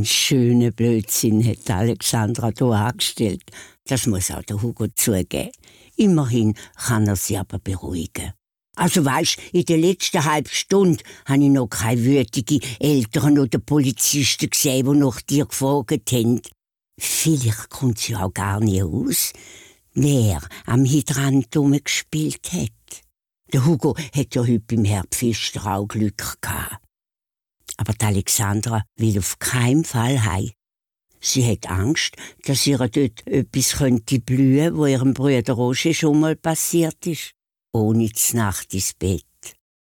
Ein schöner Blödsinn hat Alexandra hier angestellt. Das muss auch der Hugo zugeben. Immerhin kann er sie aber beruhigen. Also weisst, in der letzten halben Stunde habe ich noch keine wütigen Eltern oder Polizisten gesehen, die nach dir gefragt haben. Vielleicht kommt es ja auch gar nicht aus, wer am Hydrant gespielt hat. Der Hugo hat ja heute beim Herbstfest auch Glück gehabt. Aber die Alexandra will auf keinen Fall heim. Sie hat Angst, dass ihr dort etwas blühen könnte, wo ihrem Bruder Roger schon mal passiert ist. Ohne die Nacht ins Bett.